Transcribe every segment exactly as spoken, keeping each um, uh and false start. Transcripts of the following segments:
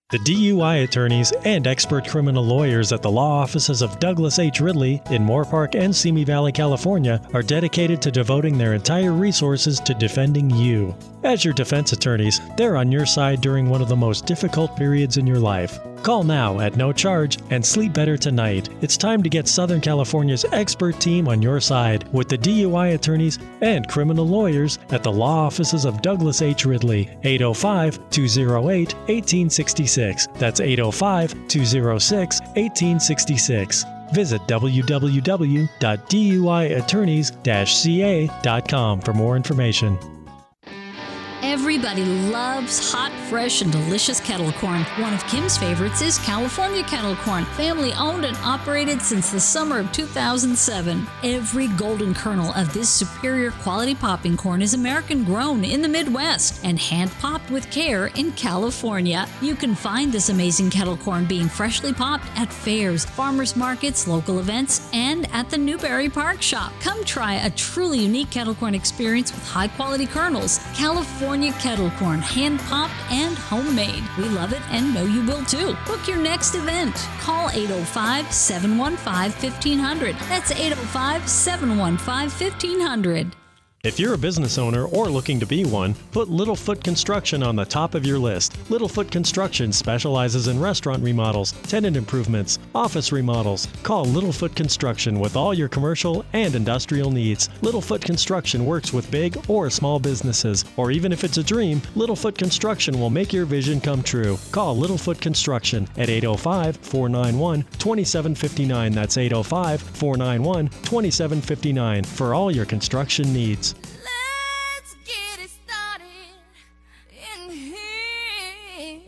The D U I attorneys and expert criminal lawyers at the law offices of Douglas H. Ridley in Moorpark and Simi Valley, California, are dedicated to devoting their entire resources to defending you. As your defense attorneys, they're on your side during one of the most difficult periods in your life. Call now at no charge and sleep better tonight. It's time to get Southern California's expert team on your side with the D U I attorneys and criminal lawyers at the law offices of Douglas H. Ridley, eight oh five, two oh eight, one eight six six. That's eight oh five, two oh six, one eight six six. Visit w w w dot d u i attorneys dash c a dot com for more information. Everybody loves hot, fresh, and delicious kettle corn. One of Kim's favorites is California kettle corn, family owned and operated since the summer of two thousand seven. Every golden kernel of this superior quality popping corn is American grown in the Midwest and hand popped with care in California. You can find this amazing kettle corn being freshly popped at fairs, farmers markets, local events, and at the Newberry Park Shop. Come try a truly unique kettle corn experience with high quality kernels. California kettle corn, hand popped and homemade. We love it and know you will too. Book your next event. Call eight oh five, seven one five, one five zero zero. That's eight oh five, seven one five, one five zero zero. If you're a business owner or looking to be one, put Littlefoot Construction on the top of your list. Littlefoot Construction specializes in restaurant remodels, tenant improvements, office remodels. Call Littlefoot Construction with all your commercial and industrial needs. Littlefoot Construction works with big or small businesses, or even if it's a dream, Littlefoot Construction will make your vision come true. Call Littlefoot Construction at eight oh five, four nine one, two seven five nine. That's eight oh five, four nine one, two seven five nine for all your construction needs. Let's get it started in here.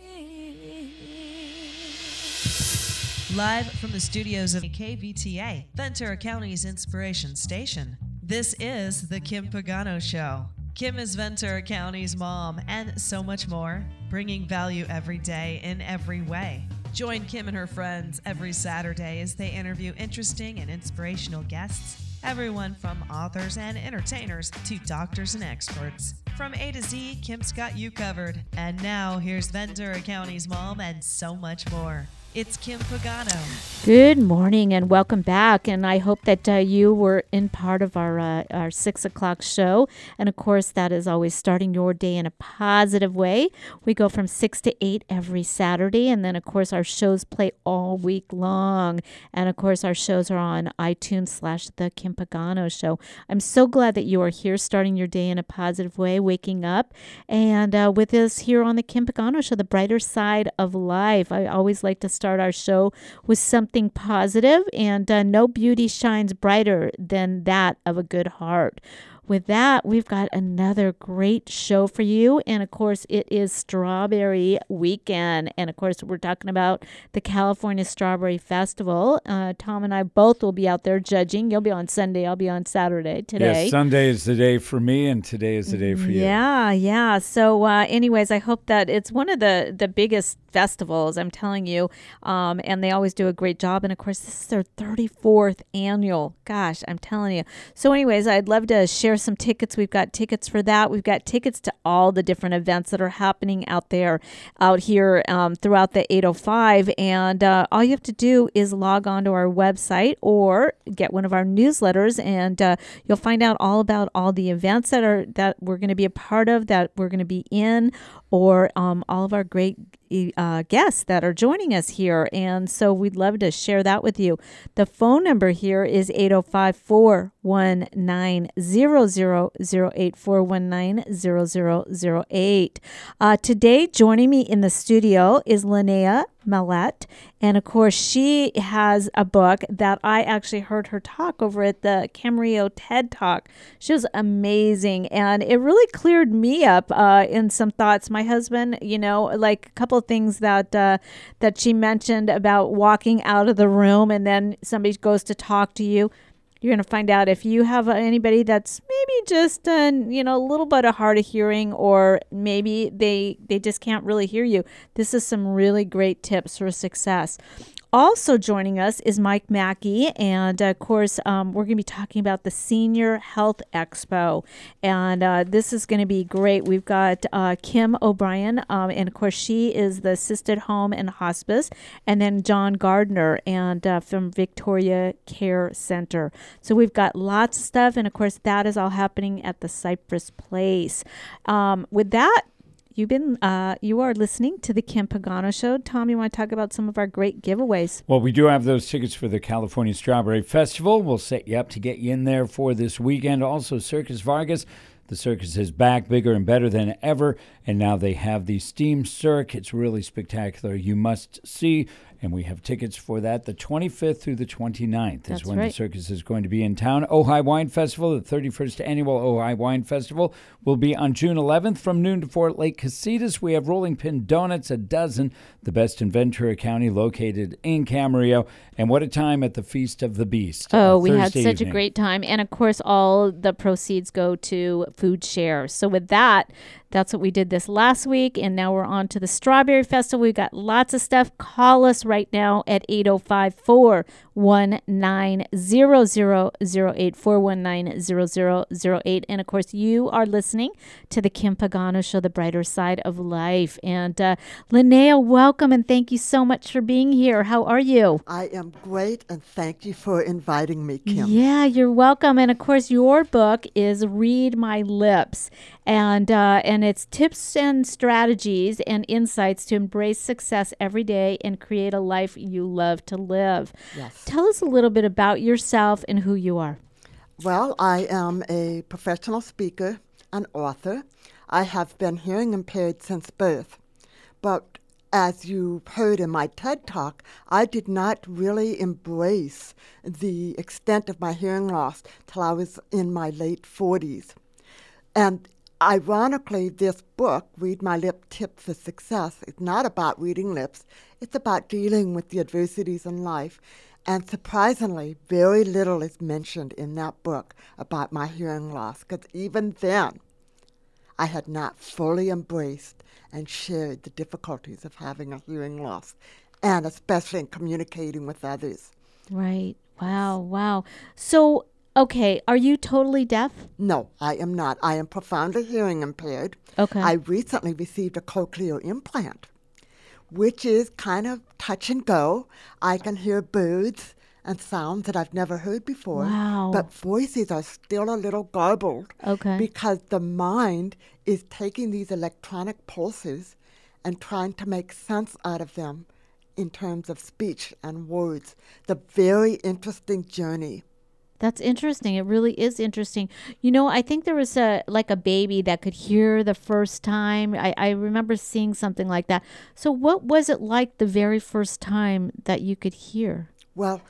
Live from the studios of K V T A, Ventura County's inspiration station, this is The Kim Pagano Show. Kim is Ventura County's mom and so much more, bringing value every day in every way. Join Kim and her friends every Saturday as they interview interesting and inspirational guests. Everyone from authors and entertainers to doctors and experts. From A to Z, Kim's got you covered. And now, here's Ventura County's mom and so much more. It's Kim Pagano. Good morning and welcome back. And I hope that uh, you were in part of our uh, our six o'clock show. And of course, that is always starting your day in a positive way. We go from six to eight every Saturday. And then, of course, our shows play all week long. And of course, our shows are on iTunes slash The Kim Pagano Show. I'm so glad that you are here starting your day in a positive way, waking up. And uh, with us here on The Kim Pagano Show, the brighter side of life. I always like to start our show with something positive, and uh, no beauty shines brighter than that of a good heart. With that, we've got another great show for you. And of course, it is Strawberry Weekend. And of course, we're talking about the California Strawberry Festival. Uh, Tom and I both will be out there judging. You'll be on Sunday. I'll be on Saturday today. Yes, Sunday is the day for me, and today is the day for you. Yeah, yeah. So uh, anyways, I hope that it's one of the, the biggest festivals, I'm telling you. Um, and they always do a great job. And of course, this is their thirty-fourth annual. Gosh, I'm telling you. So anyways, I'd love to share some tickets. We've got tickets for that. We've got tickets to all the different events that are happening out there, out here um, throughout the eight oh five. And uh, all you have to do is log on to our website or get one of our newsletters, and uh, you'll find out all about all the events that are that we're going to be a part of, that we're going to be in, or um, all of our great uh, guests that are joining us here. And so we'd love to share that with you. The phone number here is eight oh five, four one nine, zero zero zero eight, four one nine, zero zero zero eight. Uh, today, joining me in the studio is Linnea Mallette. And of course, she has a book that I actually heard her talk over at the Camarillo TED Talk. She was amazing. And it really cleared me up uh, in some thoughts. My husband, you know, like a couple of things that uh, that she mentioned about walking out of the room and then somebody goes to talk to you. You're going to find out if you have anybody that's maybe just, uh, you know, a little bit of hard of hearing, or maybe they they just can't really hear you. This is some really great tips for success. also joining us is Mike Mackey, and uh, of course, um, we're going to be talking about the Senior Health Expo, and uh, this is going to be great. We've got uh, Kim O'Brien, um, and of course, she is the Assisted Home and Hospice, and then John Gardner, and uh, from Victoria Care Center. So we've got lots of stuff, and of course, that is all happening at the Cypress Place. Um, with that, You've been, uh, you are listening to the Kim Pagano Show. Tom, you want to talk about some of our great giveaways? Well, we do have those tickets for the California Strawberry Festival. We'll set you up to get you in there for this weekend. Also, Circus Vargas. The circus is back, bigger and better than ever, and now they have the Steam Cirque. It's really spectacular. You must see, and we have tickets for that. The twenty-fifth through the twenty-ninth That's is when right. the circus is going to be in town. Ojai Wine Festival, the thirty-first annual Ojai Wine Festival, will be on June eleventh from noon to four at Lake Casitas. We have Rolling Pin Donuts, a dozen, the best in Ventura County, located in Camarillo. And what a time at the Feast of the Beast. Oh, uh, we had Thursday such evening. a great time. And of course, all the proceeds go to Food Share. So with that, that's what we did this last week. And now we're on to the Strawberry Festival. We've got lots of stuff. Call us right now at eight oh five, four one nine, zero zero zero eight, four one nine, zero zero zero eight. And of course, you are listening to the Kim Pagano Show, The Brighter Side of Life. And uh, Linnea, welcome and thank you so much for being here. How are you? I am great, and thank you for inviting me, Kim. Yeah, you're welcome. And of course, your book is Read My Lips, and uh, and it's tips and strategies and insights to embrace success every day and create a life you love to live. Yes. Tell us a little bit about yourself and who you are. Well, I am a professional speaker and author. I have been hearing impaired since birth, but as you heard in my TED Talk, I did not really embrace the extent of my hearing loss till I was in my late forties. And ironically, this book, Read My Lip Tips for Success, is not about reading lips. It's about dealing with the adversities in life. And surprisingly, very little is mentioned in that book about my hearing loss, because even then, I had not fully embraced and shared the difficulties of having a hearing loss, and especially in communicating with others. Right. Wow. Wow. So, okay, are you totally deaf? No, I am not. I am profoundly hearing impaired. Okay. I recently received a cochlear implant, which is kind of touch and go. I can hear birds and sounds that I've never heard before. Wow. But voices are still a little garbled. Okay. Because the mind is taking these electronic pulses and trying to make sense out of them in terms of speech and words. The very interesting journey. That's interesting. It really is interesting. You know, I think there was a like a baby that could hear the first time. I, I remember seeing something like that. So what was it like the very first time that you could hear? Well,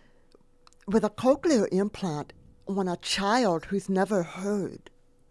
with a cochlear implant, when a child who's never heard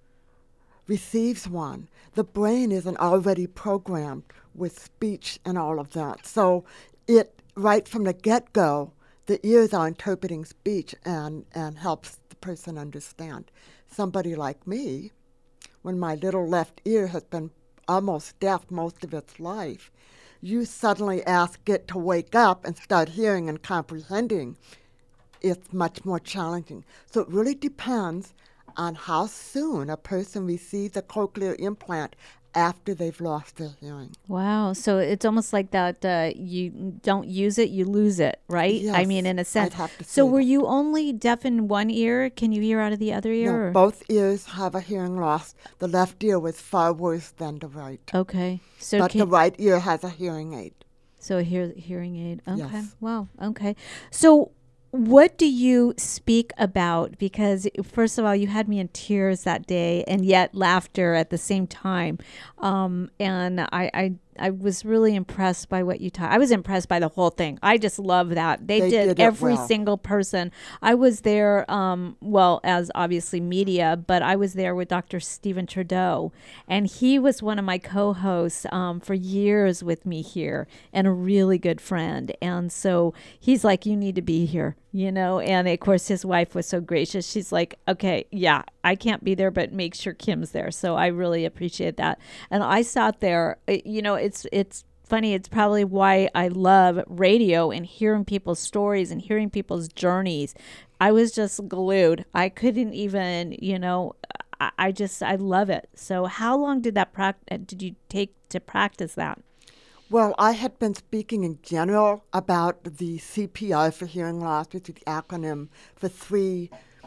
receives one, the brain isn't already programmed with speech and all of that. So it, right from the get-go, the ears are interpreting speech and, and helps the person understand. Somebody like me, when my little left ear has been almost deaf most of its life, you suddenly ask it to wake up and start hearing and comprehending. It's much more challenging. So it really depends on how soon a person receives a cochlear implant after they've lost their hearing. Wow. So it's almost like that uh, you don't use it, you lose it, right? Yes, I mean, in a sense. I'd have to So say were that. you only deaf in one ear? Can you hear out of the other ear? No, or- both ears have a hearing loss. The left ear was far worse than the right. Okay. So but can, the right ear has a hearing aid. So a hear, hearing aid. Okay. Yes. Wow. Okay. So what do you speak about? Because first of all, you had me in tears that day, and yet laughter at the same time. Um, and I, I, I was really impressed by what you taught. I was impressed by the whole thing. I just love that they, They did, did it every well. single person. I was there, um, well, as obviously media, but I was there with Doctor Stephen Trudeau, and he was one of my co-hosts um, for years with me here, and a really good friend. And so he's like, "You need to be here," you know. And of course, his wife was so gracious. She's like, "Okay, yeah, I can't be there, but make sure Kim's there." So I really appreciate that. And I sat there, uh, you know, it's it's funny. It's probably why I love radio and hearing people's stories and hearing people's journeys. I was just glued. I couldn't even, you know, I, I just, I love it. So how long did that prac- did you take to practice that? Well, I had been speaking in general about the C P R for hearing loss, which is the acronym for three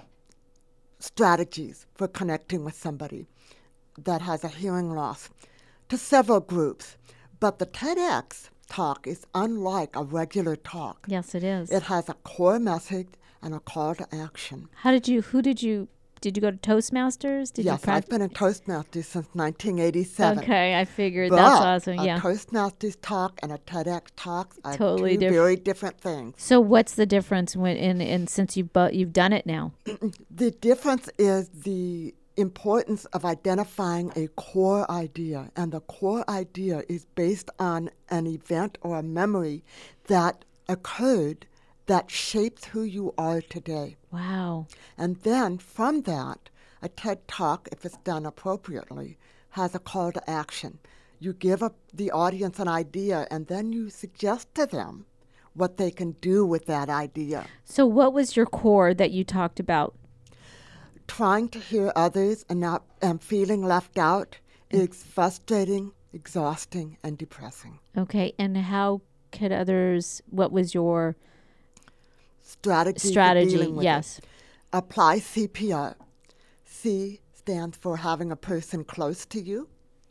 strategies for connecting with somebody that has a hearing loss, to several groups. But the TEDx talk is unlike a regular talk. Yes, it is. It has a core message and a call to action. How did you, who did you, did you go to Toastmasters? Did yes, you I've been in Toastmasters since nineteen eighty-seven. Okay, I figured but that's awesome. Yeah. A Toastmasters talk and a TEDx talk are Totally two diff- very different things. So what's the difference when in, in since you've bu- you've done it now? The difference is the importance of identifying a core idea, and the core idea is based on an event or a memory that occurred that shapes who you are today. Wow. And then from that, a TED Talk, if it's done appropriately, has a call to action. You give up the audience an idea, and then you suggest to them what they can do with that idea. So what was your core that you talked about? Trying to hear others and not and feeling left out is frustrating, exhausting, and depressing. Okay, and how could others, what was your strategy? For strategy, dealing with yes. it. Apply C P R. C stands for having a person close to you.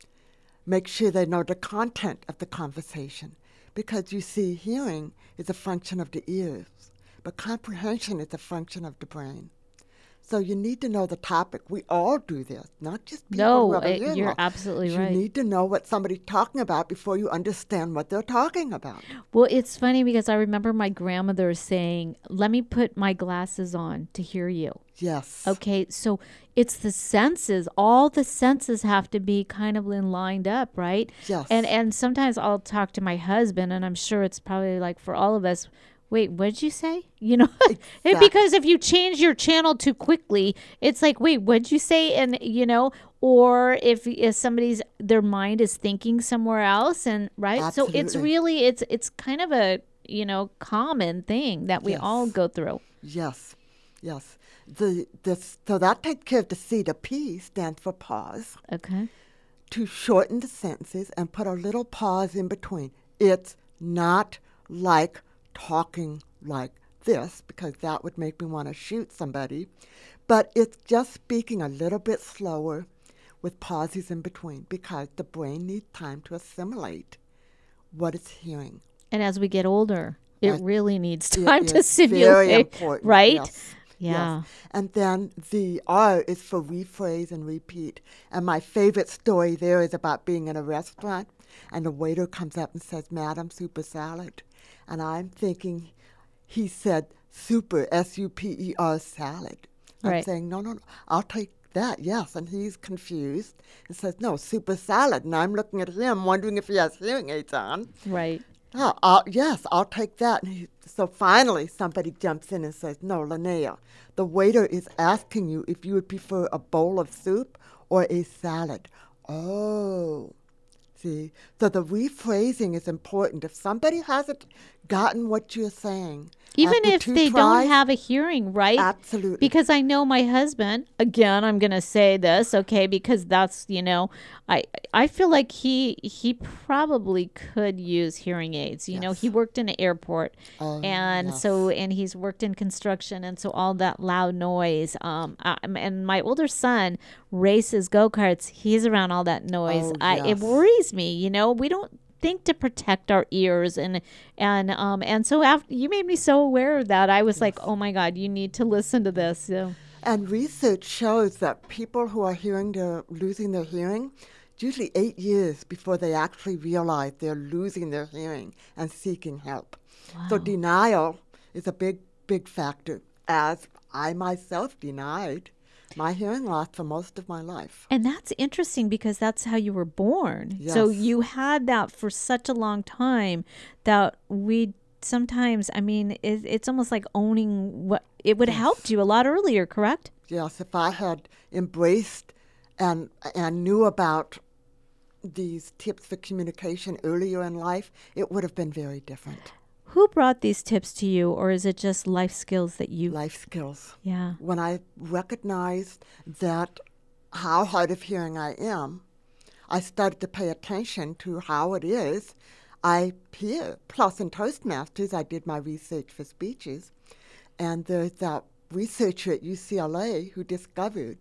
Make sure they know the content of the conversation, because you see, hearing is a function of the ears, but comprehension is a function of the brain. So you need to know the topic. We all do this, not just people No, who have a uh, hearing you're loss. absolutely you right. You need to know what somebody's talking about before you understand what they're talking about. Well, it's funny because I remember my grandmother saying, let me put my glasses on to hear you. Yes. Okay, so it's the senses. All the senses have to be kind of in lined up, right? Yes. And and sometimes I'll talk to my husband, and I'm sure it's probably like for all of us, wait, what did you say? You know, Exactly. because if you change your channel too quickly, it's like, wait, what did you say? And, you know, or if, if somebody's, their mind is thinking somewhere else, and right. Absolutely. So it's really, it's, it's kind of a, you know, common thing that we Yes. all go through. Yes, yes. The this so that takes care of the C. The P stands for pause. Okay. To shorten the sentences and put a little pause in between. It's not like talking like this, because that would make me want to shoot somebody, but it's just speaking a little bit slower with pauses in between, because the brain needs time to assimilate what it's hearing. And as we get older, it As- really needs It time to is simulate, very important, right? yes. Yeah. Yes. And then the R is for rephrase and repeat. And my favorite story there is about being in a restaurant, and the waiter comes up and says, "Madam, super salad." And I'm thinking he said super, S U P E R, salad. I'm Right. saying, no, no, no, I'll take that, yes. And he's confused and says, no, super salad. And I'm looking at him, wondering if he has hearing aids on. Right. Oh, I'll, yes, I'll take that. And he, so finally, somebody jumps in and says, no, Linnea, the waiter is asking you if you would prefer a bowl of soup or a salad. Oh, see, so the rephrasing is important. If somebody hasn't gotten what you're saying, Even after if two they tries, don't have a hearing, right? Absolutely. Because I know my husband, again, I'm going to say this, okay, because that's, you know, I I feel like he he probably could use hearing aids. You know, Yes. he worked in an airport, Oh, and yes. so, and he's worked in construction, and so all that loud noise. Um, I, and my older son races go-karts. He's around all that noise. Oh, I, it yes. worries me, you know, we don't think to protect our ears, and and um and so after you made me so aware of that, I was like, oh my God, you need to listen to this. So And research shows that people who are hearing they're losing their hearing, it's usually eight years before they actually realize they're losing their hearing and seeking help. So denial is a big, big factor, as I myself denied my hearing loss for most of my life. and that's interesting because that's how you were born. So Yes. you had that for such a long time that we sometimes, I mean, it, it's almost like owning what it would have helped you a lot earlier, correct? Yes, if I had embraced and and knew about these tips for communication earlier in life, it would have been very different. Who brought these tips to you, or is it just life skills that you... Life skills. Yeah. When I recognized that how hard of hearing I am, I started to pay attention to how it is I hear. Plus, in Toastmasters, I did my research for speeches, and there's that researcher at U C L A who discovered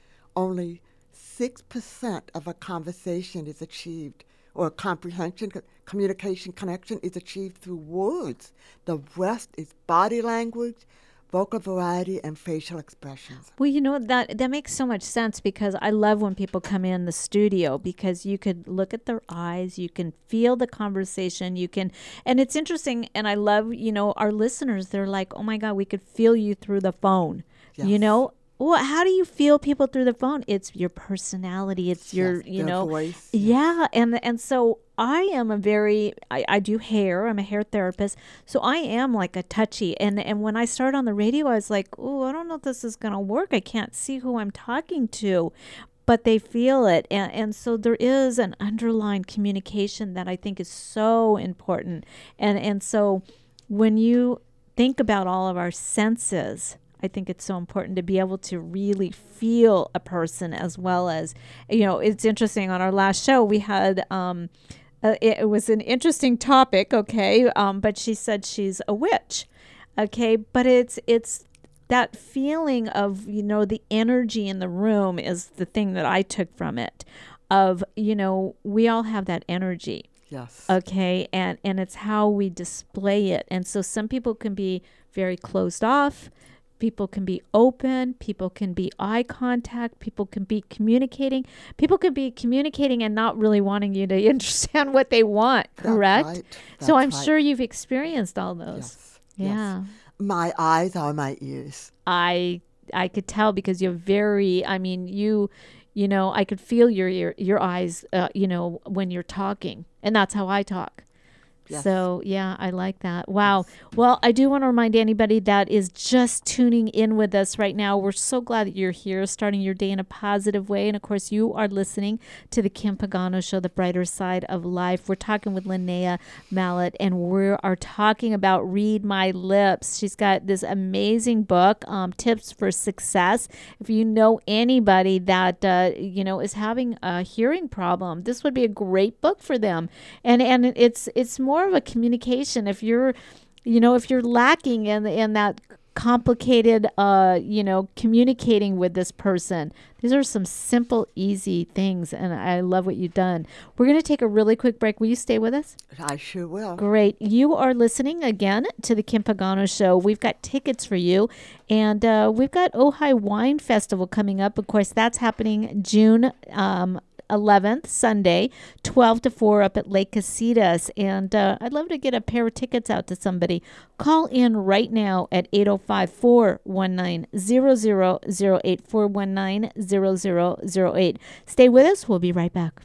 only six percent of a conversation is achieved, or comprehension, communication, connection is achieved through words. The rest is body language, vocal variety, and facial expressions. Well, you know, that that makes so much sense, because I love when people come in the studio, because you could look at their eyes, you can feel the conversation, you can, and it's interesting, and I love, you know, our listeners, they're like, oh my God, we could feel you through the phone, Yes. you know? Well, how do you feel people through the phone? It's your personality. It's your, Yes, you their know, voice. yeah. And and so I am a very, I, I do hair. I'm a hair therapist. So I am like a touchy. And and when I started on the radio, I was like, oh, I don't know if this is going to work. I can't see who I'm talking to, but they feel it. And, and so there is an underlying communication that I think is so important. And and so when you think about all of our senses, I think it's so important to be able to really feel a person, as well as, you know, it's interesting. On our last show, we had, um, uh, it, it was an interesting topic, okay, um, but she said she's a witch, okay, but it's it's that feeling of, you know, the energy in the room is the thing that I took from it, of, you know, we all have that energy. Yes. Okay, and, and it's how we display it. And so some people can be very closed off. People can be open. People can be eye contact. People can be communicating. People can be communicating and not really wanting you to understand what they want, correct? That's right. So I'm That's right. sure you've experienced all those. Yes. Yeah. Yes. My eyes are my ears. I I could tell, because you're very, I mean, you, you know, I could feel your your, your eyes, uh, you know, when you're talking. And that's how I talk. Yes. So, yeah, I like that. Wow. Well, I do want to remind anybody that is just tuning in with us right now, we're so glad that you're here, starting your day in a positive way. And, of course, you are listening to the Kim Pagano Show, The Brighter Side of Life. We're talking with Linnea Mallett, and we are talking about Read My Lips. She's got this amazing book, um, Tips for Success. If you know anybody that, uh, you know, is having a hearing problem, this would be a great book for them. And, and it's, it's more of a communication. If you're, you know, if you're lacking in in that complicated, uh, you know, communicating with this person, these are some simple, easy things, and I love what you've done. We're going to take a really quick break. Will you stay with us? I sure will. Great. You are listening again to the Kim Pagano Show. We've got tickets for you, and uh, we've got Ojai Wine Festival coming up. Of course, that's happening June um, eleventh, Sunday, twelve to four up at Lake Casitas. And uh, I'd love to get a pair of tickets out to somebody. Call in right now at eight oh five, four one nine, zero zero zero eight, four one nine, zero zero zero eight. Stay with us. We'll be right back.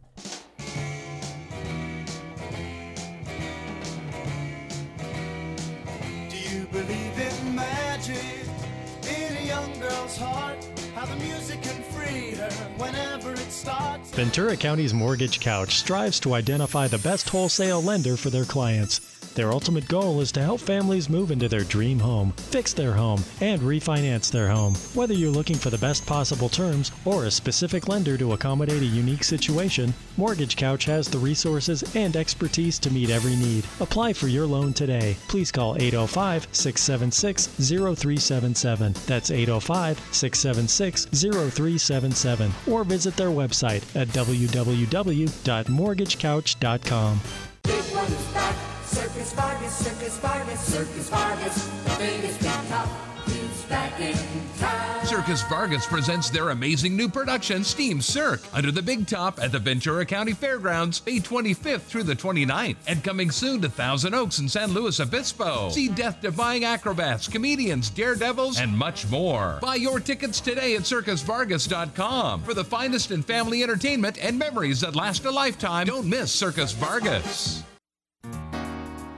Do you believe in magic in a young girl's heart? How the music can free her whenever it starts. Ventura County's Mortgage Couch strives to identify the best wholesale lender for their clients. Their ultimate goal is to help families move into their dream home, fix their home, and refinance their home. Whether you're looking for the best possible terms or a specific lender to accommodate a unique situation, Mortgage Couch has the resources and expertise to meet every need. Apply for your loan today. Please call eight oh five, six seven six, zero three seven seven. That's eight oh five, six seven six, zero three seven seven. Or visit their website at w w w dot mortgage couch dot com. Big one's back. Circus Vargas, Circus Vargas, Circus Vargas. The biggest big top is back in town. Circus Vargas presents their amazing new production, Steam Cirque, under the big top at the Ventura County Fairgrounds, May twenty-fifth through the twenty-ninth, and coming soon to Thousand Oaks and San Luis Obispo. See death-defying acrobats, comedians, daredevils, and much more. Buy your tickets today at circus vargas dot com for the finest in family entertainment and memories that last a lifetime. Don't miss Circus Vargas.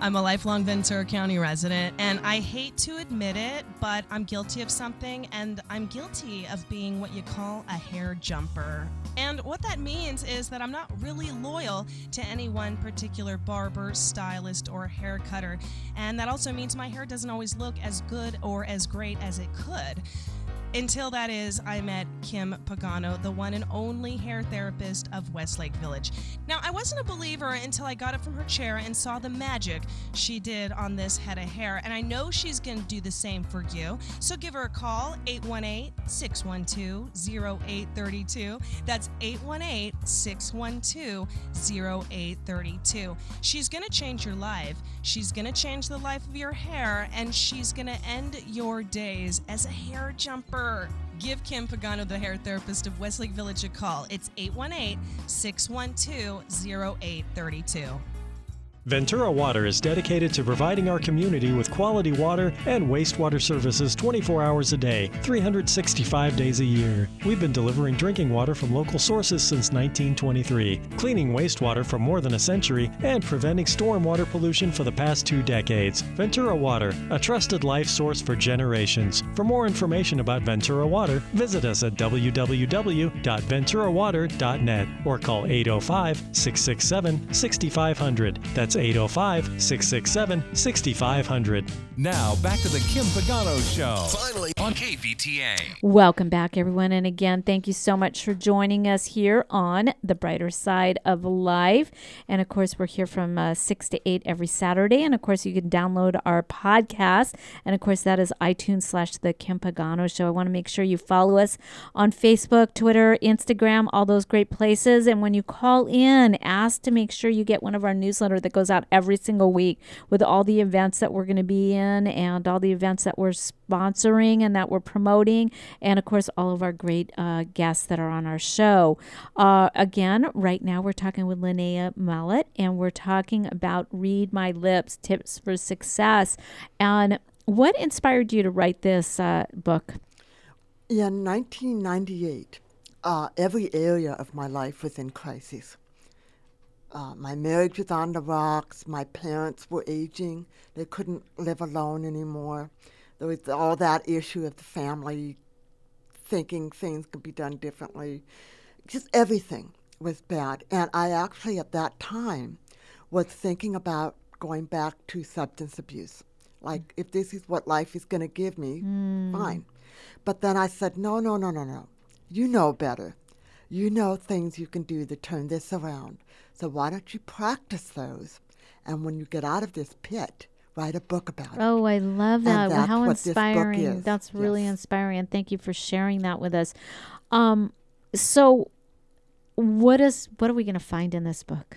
I'm a lifelong Ventura County resident, and I hate to admit it, but I'm guilty of something, and I'm guilty of being what you call a hair jumper. And what that means is that I'm not really loyal to any one particular barber, stylist, or hair cutter. And that also means my hair doesn't always look as good or as great as it could. Until that is, I met Kim Pagano, the one and only hair therapist of Westlake Village. Now, I wasn't a believer until I got up from her chair and saw the magic she did on this head of hair, and I know she's going to do the same for you. So give her a call, eight one eight, six one two, zero eight three two. That's eight one eight, six one two, zero eight three two. She's going to change your life. She's going to change the life of your hair, and she's going to end your days as a hair jumper. Give Kim Pagano, the hair therapist of Westlake Village, a call. It's eight one eight, six one two, zero eight three two. Ventura Water is dedicated to providing our community with quality water and wastewater services twenty-four hours a day, three hundred sixty-five days a year. We've been delivering drinking water from local sources since nineteen twenty-three, cleaning wastewater for more than a century, and preventing stormwater pollution for the past two decades. Ventura Water, a trusted life source for generations. For more information about Ventura Water, visit us at w w w dot ventura water dot net or call eight oh five, six six seven, six five zero zero. That's eight oh five, six six seven, six five zero zero. Now, back to the Kim Pagano Show. Finally on K V T A. Welcome back, everyone. And again, thank you so much for joining us here on The Brighter Side of Life. And of course, we're here from uh, six to eight every Saturday. And of course, you can download our podcast. And of course, that is iTunes slash The Kim Pagano Show. I want to make sure you follow us on Facebook, Twitter, Instagram, all those great places. And when you call in, ask to make sure you get one of our newsletters that goes out every single week with all the events that we're going to be in and all the events that we're sponsoring and that we're promoting, and of course all of our great uh, guests that are on our show. Uh, again, right now we're talking with Linnea Mallet, and we're talking about Read My Lips, Tips for Success. And what inspired you to write this uh, book? In nineteen ninety-eight, uh, every area of my life was in crisis. Uh, my marriage was on the rocks. My parents were aging. They couldn't live alone anymore. There was all that issue of the family thinking things could be done differently. Just everything was bad. And I actually, at that time, was thinking about going back to substance abuse. Like, mm. if this is what life is going to give me, mm. fine. But then I said, no, no, no, no, no. You know better. You know things you can do to turn this around. So why don't you practice those? And when you get out of this pit, write a book about it. Oh, I love that. Well, how inspiring. That's really yes. inspiring. And thank you for sharing that with us. Um, so what is what are we going to find in this book?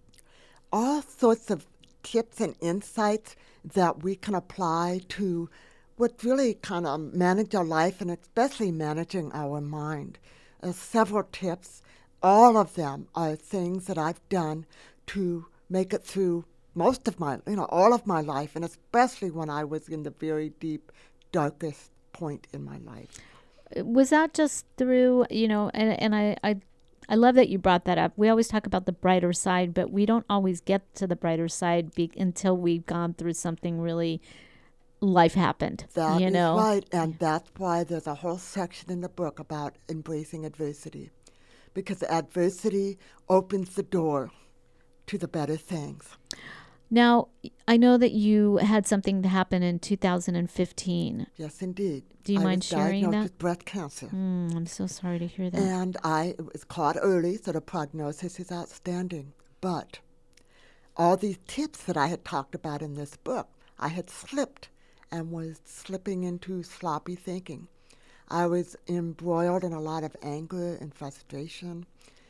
All sorts of tips and insights that we can apply to what really kind of manage our life, and especially managing our mind. Uh, several tips. All of them are things that I've done to make it through most of my, you know, all of my life, and especially when I was in the very deep, darkest point in my life. Was that just through, you know, and, and I, I, I love that you brought that up. We always talk about the brighter side, but we don't always get to the brighter side be, until we've gone through something really, life happened. That you is know? right, and that's why there's a whole section in the book about embracing adversity. Because adversity opens the door to the better things. Now, I know that you had something to happen in two thousand fifteen. Yes, indeed. Do you I mind was sharing diagnosed that? with breast cancer. Mm, I'm so sorry to hear that. And I it was caught early, so the prognosis is outstanding. But all these tips that I had talked about in this book, I had slipped and was slipping into sloppy thinking. I was embroiled in a lot of anger and frustration.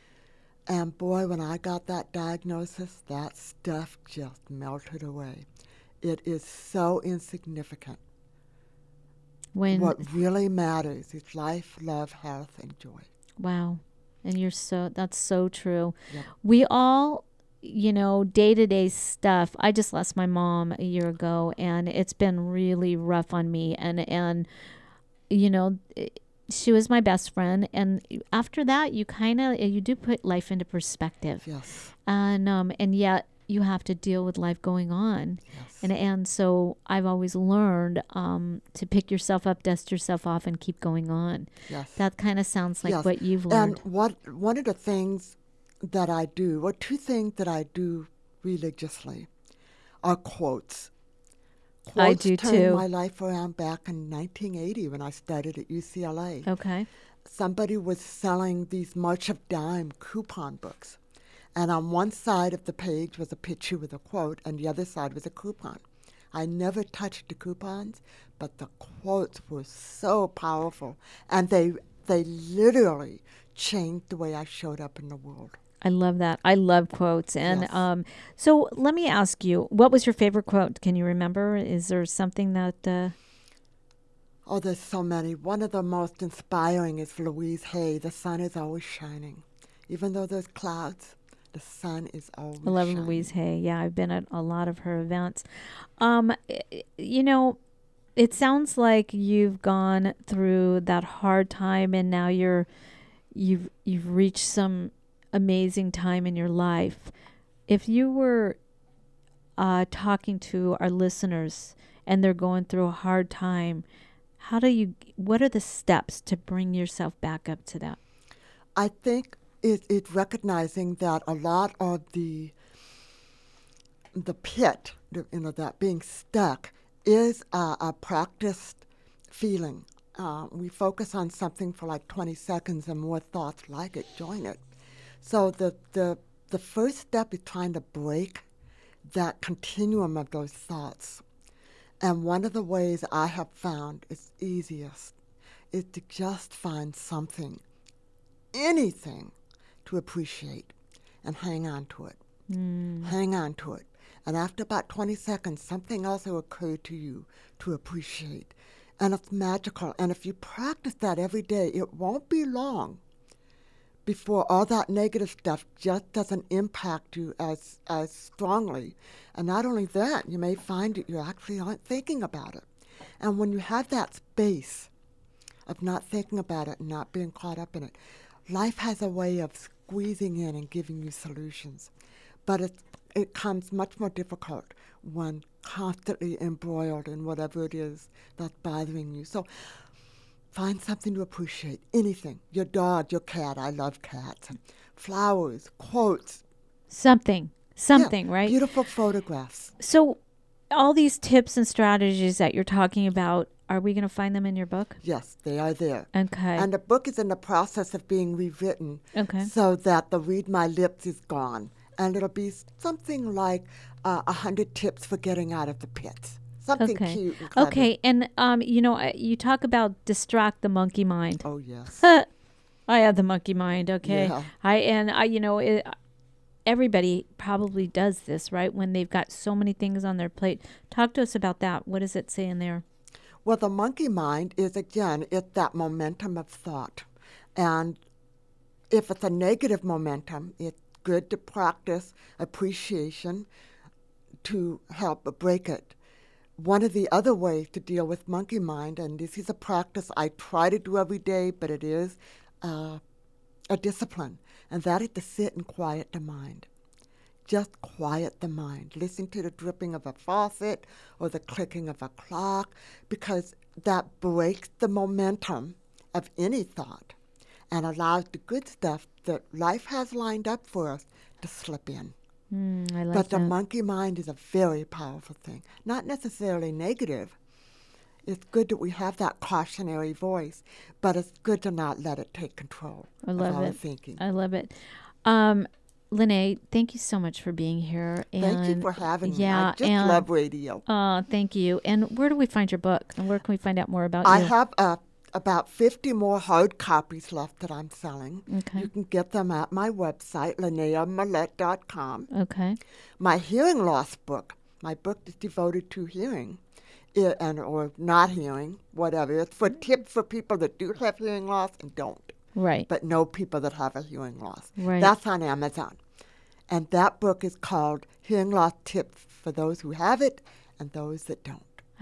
And boy, when I got that diagnosis, that stuff just melted away. It is so insignificant. When what really matters is life, love, health, and joy. Wow. And you're so, that's so true. Yep. We all, you know, day-to-day stuff. I just lost my mom a year ago, and it's been really rough on me. And, and, you know, she was my best friend, and after that, you kind of you do put life into perspective. Yes. And um, and yet you have to deal with life going on. Yes. And and so I've always learned um, to pick yourself up, dust yourself off, and keep going on. Yes. That kind of sounds like Yes. what you've learned. And what one of the things that I do, or two things that I do religiously, are quotes. Quotes I do turned too. my life around back in nineteen eighty when I studied at U C L A. Okay. Somebody was selling these March of Dime coupon books. And on one side of the page was a picture with a quote, and the other side was a coupon. I never touched the coupons, but the quotes were so powerful. And they they literally changed the way I showed up in the world. I love that. I love quotes. And Yes. um, so let me ask you, what was your favorite quote? Can you remember? Is there something that... Uh, Oh, there's so many. One of the most inspiring is Louise Hay. The sun is always shining. Even though there's clouds, the sun is always I love shining. Louise Hay. Yeah, I've been at a lot of her events. Um, i- you know, it sounds like you've gone through that hard time, and now you're you've you've reached some amazing time in your life. If you were uh, talking to our listeners and they're going through a hard time, how do you? What are the steps to bring yourself back up to that? I think it, it's recognizing that a lot of the the pit, the, you know, that being stuck, is a, a practiced feeling. Uh, we focus on something for like twenty seconds, and more thoughts like it join it. So the the the first step is trying to break that continuum of those thoughts. And one of the ways I have found is easiest is to just find something, anything, to appreciate and hang on to it. Mm. Hang on to it. And after about twenty seconds, something else will occur to you to appreciate. And it's magical. And if you practice that every day, it won't be long before all that negative stuff just doesn't impact you as as strongly. And not only that, you may find that you actually aren't thinking about it. And when you have that space of not thinking about it and not being caught up in it, life has a way of squeezing in and giving you solutions. But it, it comes much more difficult when constantly embroiled in whatever it is that's bothering you. So find something to appreciate, anything. Your dog, your cat, I love cats. Flowers, quotes. Something. Something, Yeah, right? Beautiful photographs. So all these tips and strategies that you're talking about, are we going to find them in your book? Yes, they are there. Okay. And the book is in the process of being rewritten Okay. so that the Read My Lips is gone. And it'll be something like uh, one hundred tips for getting out of the pits. Something okay. cute and clever. Okay. And, um, you know, uh, you talk about distract the monkey mind. Oh, yes. I have the monkey mind, okay? Yeah. I And, I, you know, it, everybody probably does this, right? When they've got so many things on their plate. Talk to us about that. What does it say in there? Well, the monkey mind is, again, it's that momentum of thought. And if it's a negative momentum, it's good to practice appreciation to help break it. One of the other ways to deal with monkey mind, and this is a practice I try to do every day, but it is uh, a discipline, and that is to sit and quiet the mind. Just quiet the mind. Listen to the dripping of a faucet or the clicking of a clock, because that breaks the momentum of any thought and allows the good stuff that life has lined up for us to slip in. Mm, I like But that. the monkey mind is a very powerful thing. Not necessarily negative. It's good that we have that cautionary voice, but it's good to not let it take control I of love our it. thinking. I love it. Um, Lene, thank you so much for being here. And Thank you for having yeah, me. I just and, love radio. Uh, thank you. And where do we find your book? And where can we find out more about I you? have uh, about fifty more hard copies left that I'm selling. Okay. You can get them at my website, Linnea Millette dot com. Okay. My hearing loss book, my book is devoted to hearing, i- and or not hearing, whatever. It's for tips for people that do have hearing loss and don't, Right. but know people that have a hearing loss. Right. That's on Amazon. And that book is called Hearing Loss Tips for those who have it and those that don't.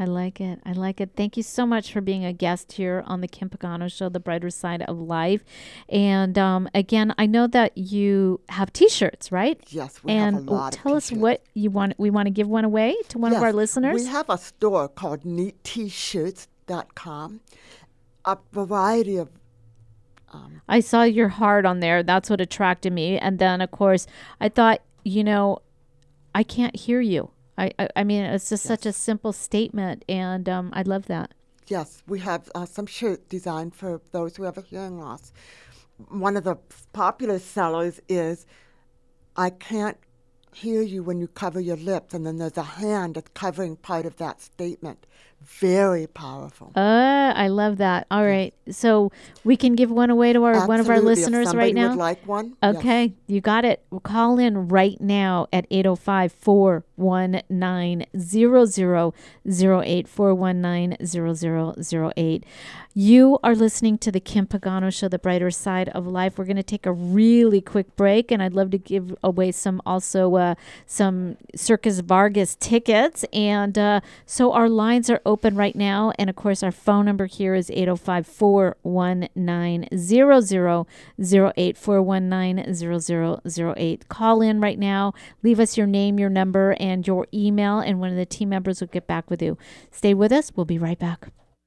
I like it. I like it. Thank you so much for being a guest here on the Kim Pagano Show, The Brighter Side of Life. And um, again, I know that you have T-shirts, right? Yes, we and have a lot tell of us T-shirts. what you want. We want to give one away to one yes, of our listeners. We have a store called neat t shirts dot com. A variety of um, I saw your heart on there. That's what attracted me. And then, of course, I thought, you know, I can't hear you. I, I, I mean, it's just yes. such a simple statement, and um, I love that. Yes, we have uh, some shirts designed for those who have a hearing loss. One of the popular sellers is, I can't hear you when you cover your lips, and then there's a hand that's covering part of that statement. Very powerful. Uh, I love that. All right. So we can give one away to our Absolutely. one of our listeners if right now? Would like one. Okay. Yes. You got it. We'll call in right now at eight oh five, four one nine, zero zero zero eight, four one nine, zero zero zero eight. You are listening to the Kim Pagano Show, The Brighter Side of Life. We're going to take a really quick break, and I'd love to give away some also uh, some Circus Vargas tickets. And uh, so our lines are open right now. And, of course, our phone number here is eight oh five, four one nine, zero zero zero eight, four one nine, zero zero zero eight. Call in right now. Leave us your name, your number, and your email, and one of the team members will get back with you. Stay with us. We'll be right back.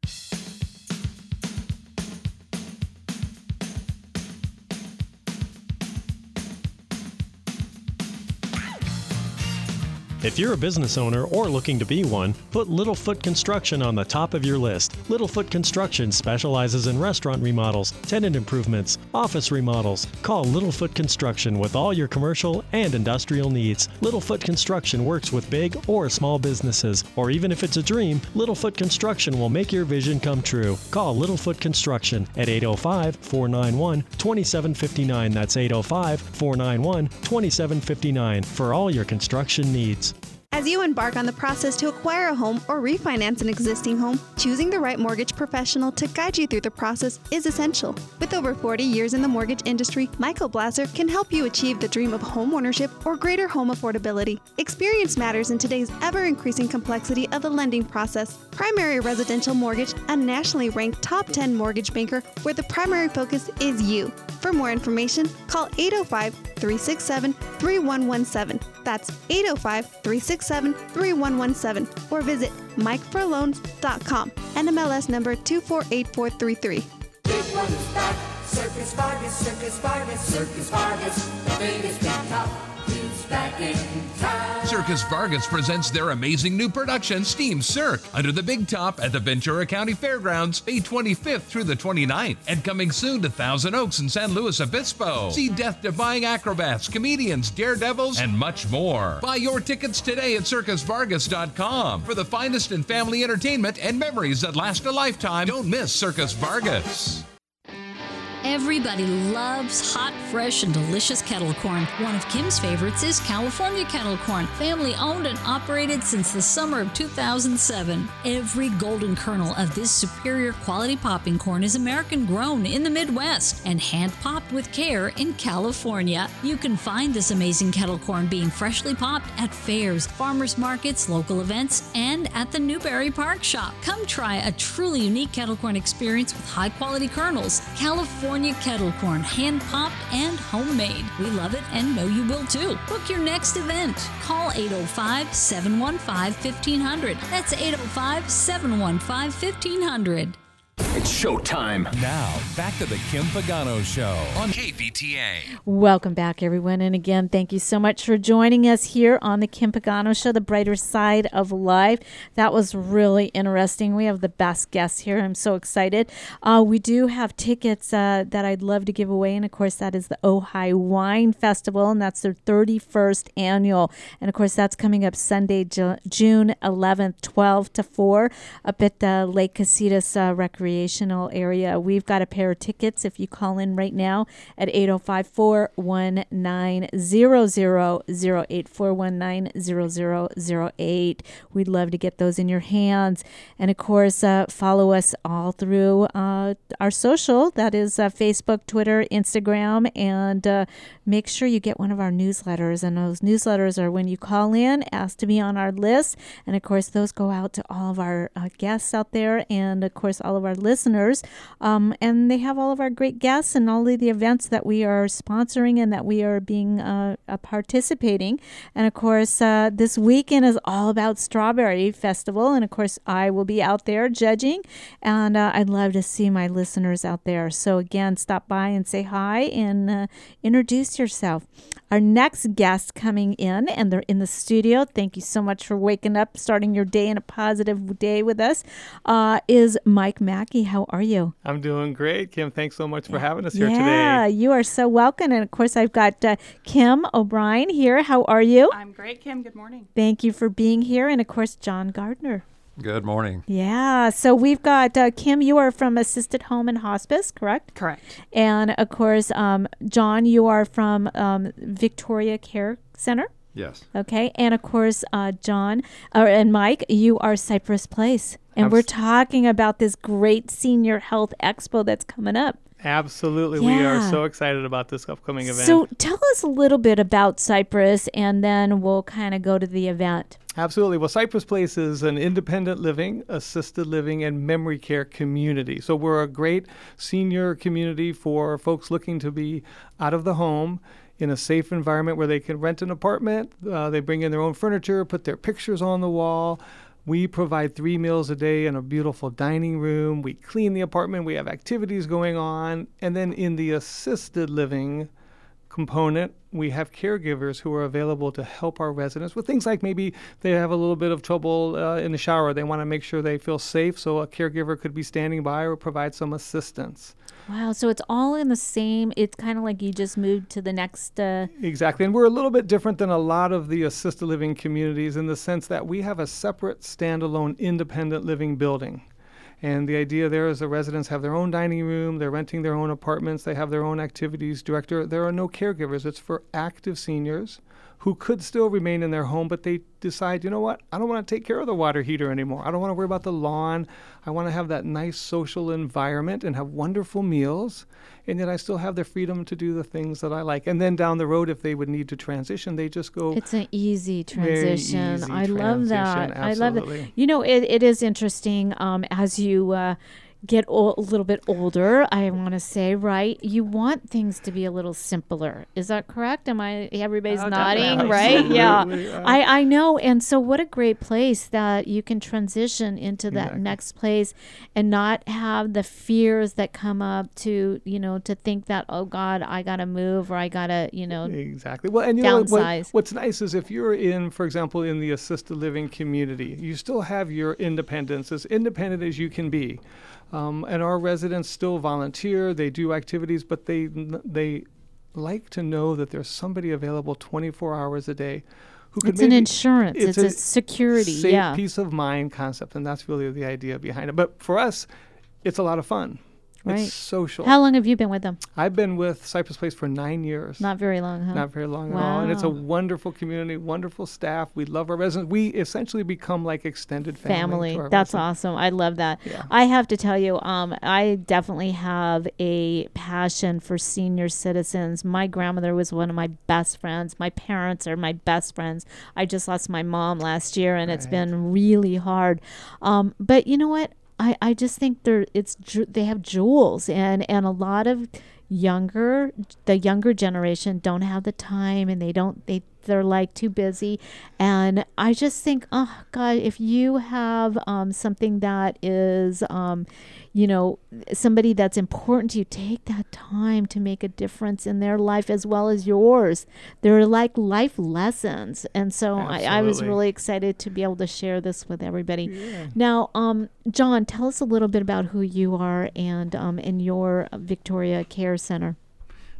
If you're a business owner or looking to be one, put Littlefoot Construction on the top of your list. Littlefoot Construction specializes in restaurant remodels, tenant improvements, office remodels. Call Littlefoot Construction with all your commercial and industrial needs. Littlefoot Construction works with big or small businesses, or even if it's a dream, Littlefoot Construction will make your vision come true. Call Littlefoot Construction at eight oh five, four nine one, two seven five nine. That's eight oh five, four nine one, two seven five nine for all your construction needs. As you embark on the process to acquire a home or refinance an existing home, choosing the right mortgage professional to guide you through the process is essential. With over forty years in the mortgage industry, Michael Blasser can help you achieve the dream of home ownership or greater home affordability. Experience matters in today's ever-increasing complexity of the lending process. Primary Residential Mortgage, a nationally ranked top ten mortgage banker where the primary focus is you. For more information, call eight oh five, three six seven, three one one seven. That's eight oh five, three six seven, three one one seven. Or visit mike for loans dot com. N M L S number two four eight four three three. Big one is back. Circus Vargas, Circus Vargas, Circus Vargas. The biggest big top is back in town. Circus Vargas presents their amazing new production, Steam Cirque, under the Big Top at the Ventura County Fairgrounds, May twenty-fifth through the twenty-ninth, and coming soon to Thousand Oaks and San Luis Obispo. See death-defying acrobats, comedians, daredevils, and much more. Buy your tickets today at circus vargas dot com for the finest in family entertainment and memories that last a lifetime. Don't miss Circus Vargas. Everybody loves hot, fresh, and delicious kettle corn. One of Kim's favorites is California kettle corn, family owned and operated since the summer of two thousand seven. Every golden kernel of this superior quality popping corn is American grown in the Midwest and hand popped with care in California. You can find this amazing kettle corn being freshly popped at fairs, farmers markets, local events, and at the Newberry Park Shop. Come try a truly unique kettle corn experience with high quality kernels. California kettle corn, hand popped and homemade. We love it and know you will too. Book your next event. Call eight oh five, seven one five, one five zero zero. That's eight oh five, seven one five, one five zero zero. It's showtime. Now, back to the Kim Pagano Show on K V T A. Welcome back, everyone. And again, thank you so much for joining us here on the Kim Pagano Show, The Brighter Side of Life. That was really interesting. We have the best guests here. I'm so excited. Uh, we do have tickets uh, that I'd love to give away. And, of course, that is the Ojai Wine Festival, and that's their thirty-first annual. And, of course, that's coming up Sunday, Ju- June eleventh, twelve to four, up at the Lake Casitas uh, Recreation recreational area. We've got a pair of tickets if you call in right now at eight oh five, four one nine, zero zero zero eight, four one nine, zero zero zero eight. We'd love to get those in your hands. And of course, uh, follow us all through uh, our social. That is uh, Facebook, Twitter, Instagram, and uh, make sure you get one of our newsletters. And those newsletters are when you call in, ask to be on our list. And of course, those go out to all of our uh, guests out there and of course, all of our listeners. Um, and they have all of our great guests and all of the events that we are sponsoring and that we are being uh, uh, participating. And of course, uh, this weekend is all about Strawberry Festival. And of course, I will be out there judging. And uh, I'd love to see my listeners out there. So again, stop by and say hi and uh, introduce yourself. Our next guest coming in, and they're in the studio. Thank you so much for waking up, starting your day in a positive day with us, uh, is Mike Mackey. How are you? I'm doing great, Kim. Thanks so much for having us here yeah, today. Yeah, you are so welcome. And of course, I've got uh, Kim O'Brien here. How are you? I'm great, Kim. Good morning. Thank you for being here. And of course, John Gardner. Good morning. Yeah. So we've got, uh, Kim, you are from Assisted Home and Hospice, correct? Correct. And of course, um, John, you are from um, Victoria Care Center? Yes. Okay. And of course, uh, John uh, and Mike, you are Cypress Place. And Abs- we're talking about this great senior health expo that's coming up. Absolutely. Yeah. We are so excited about this upcoming event. So tell us a little bit about Cypress, and then we'll kind of go to the event. Absolutely. Well, Cypress Place is an independent living, assisted living, and memory care community. So we're a great senior community for folks looking to be out of the home in a safe environment where they can rent an apartment. Uh, they bring in their own furniture, put their pictures on the wall. We provide three meals a day in a beautiful dining room. We clean the apartment. We have activities going on. And then in the assisted living component, we have caregivers who are available to help our residents with things like maybe they have a little bit of trouble uh, in the shower. They want to make sure they feel safe, so a caregiver could be standing by or provide some assistance. Wow, so it's all in the same, it's kind of like you just moved to the next... Uh... Exactly, and we're a little bit different than a lot of the assisted living communities in the sense that we have a separate, standalone, independent living building. And the idea there is the residents have their own dining room, they're renting their own apartments, they have their own activities director. There are no caregivers. It's for active seniors who could still remain in their home, but they decide, you know what, I don't want to take care of the water heater anymore. I don't want to worry about the lawn. I want to have that nice social environment and have wonderful meals, and yet I still have the freedom to do the things that I like. And then down the road, if they would need to transition, they just go. It's an easy transition. Easy I transition. love that. Absolutely. I love it. You know, it, it is interesting um, as you uh, get o- a little bit older, I want to say, right? You want things to be a little simpler. Is that correct? Am I? Everybody's Oh, nodding, definitely. right? Absolutely. Yeah. Uh, I, I know. And so what a great place that you can transition into that Exactly. next place and not have the fears that come up to, you know, to think that, oh God, I got to move or I got to, you know, Exactly. Well, and you know what, downsize. what's nice is if you're in, for example, in the assisted living community, you still have your independence, as independent as you can be. Um, and our residents still volunteer, they do activities, but they they like to know that there's somebody available twenty-four hours a day who could It's an maybe- insurance. It's a security, safe yeah. peace of mind concept, and that's really the idea behind it. But for us, it's a lot of fun. Right. It's social. How long have you been with them? I've been with Cypress Place for nine years. Not very long, huh? Not very long at all. And it's a Wow. wonderful community, wonderful staff. We love our residents. We essentially become like extended family. family. to our That's residents. awesome. I love that. Yeah. I have to tell you, um, I definitely have a passion for senior citizens. My grandmother was one of my best friends. My parents are my best friends. I just lost my mom last year, and it's Right. been really hard. Um, but you know what? I, I just think they're it's ju- they have jewels, and, and a lot of younger the younger generation don't have the time, and they don't they they're like too busy. And I just think, oh God, if you have um, something that is um, you know, somebody that's important to you, take that time to make a difference in their life as well as yours. They're like life lessons. And so I, I was Absolutely. really excited to be able to share this with everybody. Now, um, John, tell us a little bit about who you are and um, in your Victoria Care Center.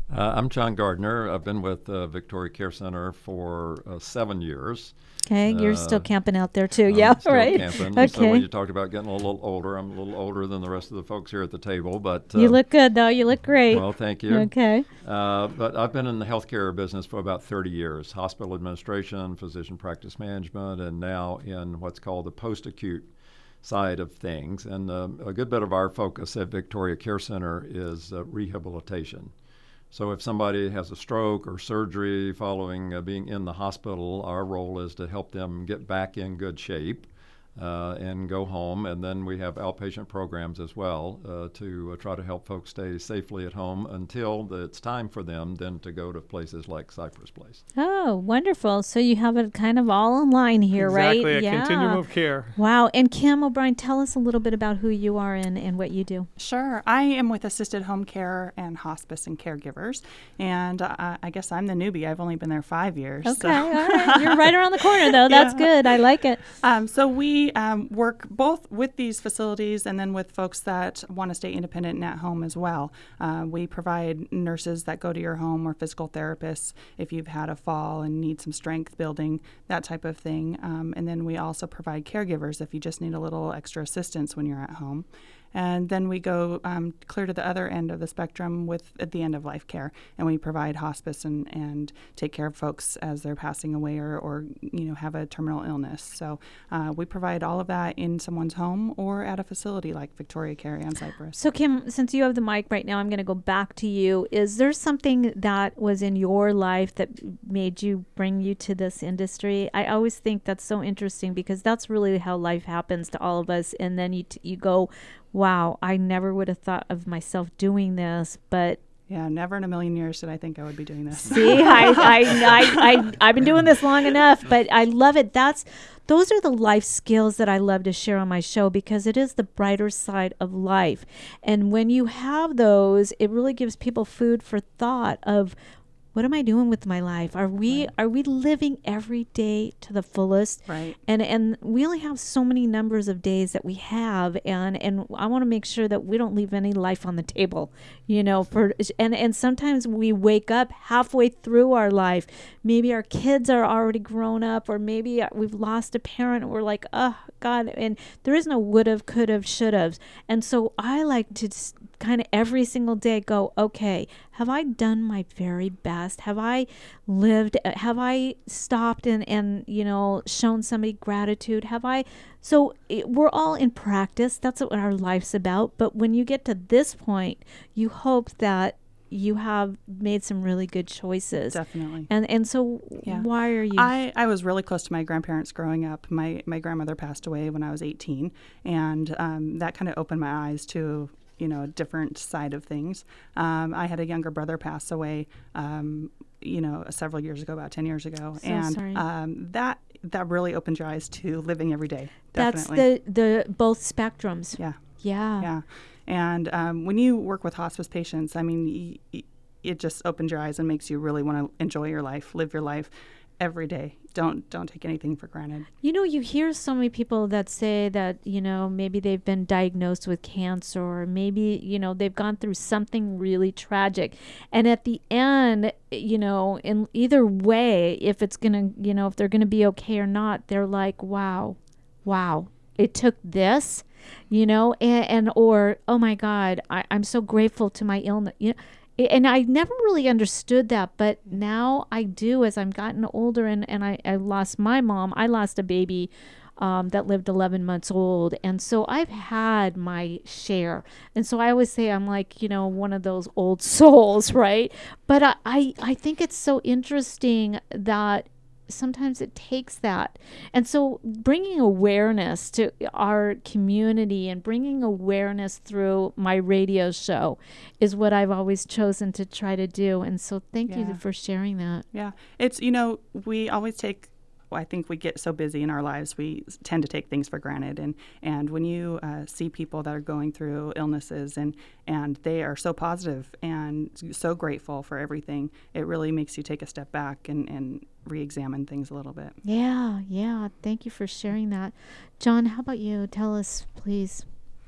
Uh, I'm John Gardner. I've been with uh, Victoria Care Center for uh, seven years. Okay, you're uh, still camping out there too. I'm Yeah, still right. Camping. Okay. So when you talked about getting a little older, I'm a little older than the rest of the folks here at the table. But uh, you look good, though. You look great. Well, thank you. Okay. Uh, but I've been in the healthcare business for about thirty years, hospital administration, physician practice management, and now in what's called the post-acute side of things. And uh, a good bit of our focus at Victoria Care Center is uh, rehabilitation. So if somebody has a stroke or surgery following uh, being in the hospital, our role is to help them get back in good shape uh, and go home. And then we have outpatient programs as well uh, to uh, try to help folks stay safely at home until the, it's time for them then to go to places like Cypress Place. Oh, wonderful. So you have it kind of all in line here, right? Exactly, a yeah. continuum of care. Wow. And Kim O'Brien, tell us a little bit about who you are and, and what you do. Sure. I am with Assisted Home Care and Hospice and Caregivers. And uh, I guess I'm the newbie. I've only been there five years. Okay, So. all right. You're right around the corner, though. That's Yeah. good. I like it. Um, so we um, work both with these facilities and then with folks that want to stay independent and at home as well. Uh, we provide nurses that go to your home or physical therapists if you've had a fall and need some strength building, that type of thing. Um, and then we also provide caregivers if you just need a little extra assistance when you're at home. And then we go um, clear to the other end of the spectrum with at the end of life care, and we provide hospice and, and take care of folks as they're passing away or, or you know have a terminal illness. So uh, we provide all of that in someone's home or at a facility like Victoria Care and Cypress. So Kim, since you have the mic right now, I'm going to go back to you. Is there something that was in your life that made you bring you to this industry? I always think that's so interesting because that's really how life happens to all of us, and then you t- you go, wow, I never would have thought of myself doing this, but yeah, never in a million years did I think I would be doing this. See, I, I, I, I, I've been doing this long enough, but I love it. That's, those are the life skills that I love to share on my show because it is the brighter side of life. And when you have those, it really gives people food for thought of, what am I doing with my life? Are we right. are we living every day to the fullest? Right. And and we only have so many numbers of days that we have, and and I want to make sure that we don't leave any life on the table, you know. For and and sometimes we wake up halfway through our life. Maybe our kids are already grown up, or maybe we've lost a parent. And we're like, oh God, and there is no would've, could've, should've. And so I like to just kind of every single day go, okay, have I done my very best? Have I lived? Have I stopped and, and you know, shown somebody gratitude? Have I? So it, we're all in practice. That's what our life's about. But when you get to this point, you hope that you have made some really good choices. Definitely. And and so yeah. why are you? I, I was really close to my grandparents growing up. My, my grandmother passed away when I was eighteen. And um, that kind of opened my eyes to you know, a different side of things. Um, I had a younger brother pass away, um, you know, several years ago, about ten years ago. So and sorry. Um, that that really opened your eyes to living every day. That's Definitely. the, the both spectrums. Yeah. Yeah. Yeah. And um, when you work with hospice patients, I mean, y- y- it just opens your eyes and makes you really want to enjoy your life, live your life every day. Don't don't take anything for granted. You know, you hear so many people that say that, you know, maybe they've been diagnosed with cancer, or maybe, you know, they've gone through something really tragic. And at the end, you know, in either way, if it's going to, you know, if they're going to be okay or not, they're like, wow, wow, it took this, you know, and, and or, oh my God, I, I'm so grateful to my illness. You know, and I never really understood that, but now I do as I've gotten older, and, and I, I lost my mom. I lost a baby um, that lived eleven months old. And so I've had my share. And so I always say I'm like, you know, one of those old souls, right? But I, I, I think it's so interesting that sometimes it takes that. And so bringing awareness to our community and bringing awareness through my radio show is what I've always chosen to try to do. And so thank yeah. you for sharing that. Yeah. It's, you know, we always take, I think we get so busy in our lives, we tend to take things for granted. And, and when you uh, see people that are going through illnesses and, and they are so positive and so grateful for everything, it really makes you take a step back and, and re-examine things a little bit. Yeah, yeah. Thank you for sharing that. John, how about you? Tell us, please.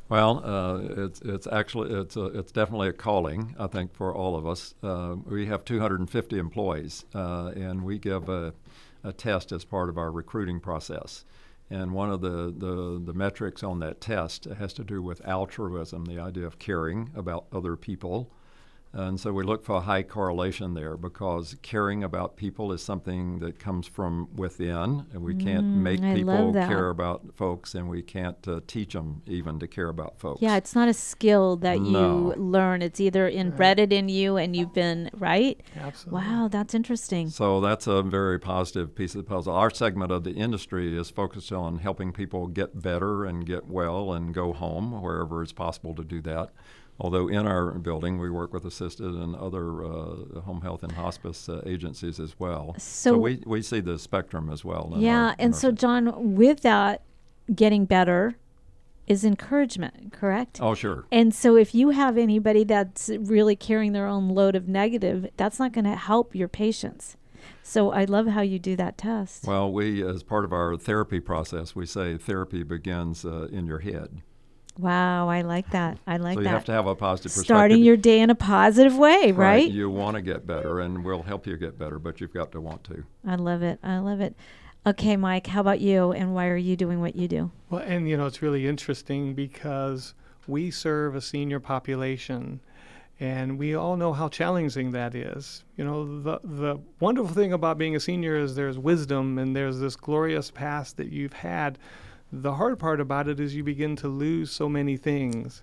Well, uh, it's it's actually it's a, it's definitely a calling, I think, for all of us. Uh, we have two hundred fifty employees, uh, and we give a, a test as part of our recruiting process. And one of the, the, the metrics on that test has to do with altruism, the idea of caring about other people. And so we look for a high correlation there, because caring about people is something that comes from within, and we can't Mm, make I people love that. care about folks, and we can't uh, teach them even to care about folks. Yeah, it's not a skill that No. you learn. It's either embedded in you and you've been, right? Absolutely. Wow, that's interesting. So that's a very positive piece of the puzzle. Our segment of the industry is focused on helping people get better and get well and go home wherever it's possible to do that. Although in our building, we work with assisted and other uh, home health and hospice uh, agencies as well. So- we, we see the spectrum as well. in Yeah, our- in and our so, John, with that getting better is encouragement, correct? Oh, sure. And so if you have anybody that's really carrying their own load of negative, that's not going to help your patients. So I love how you do that test. Well, we, as part of our therapy process, we say therapy begins uh, in your head. Wow, I like that. I like so that. you have to have a positive perspective. Starting your day in a positive way, right? You want to get better, and we'll help you get better, but you've got to want to. I love it. I love it. Okay, Mike, how about you, and why are you doing what you do? Well, and you know, it's really interesting because we serve a senior population, and we all know how challenging that is. You know, the the wonderful thing about being a senior is there's wisdom and there's this glorious past that you've had. The hard part about it is you begin to lose so many things.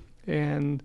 And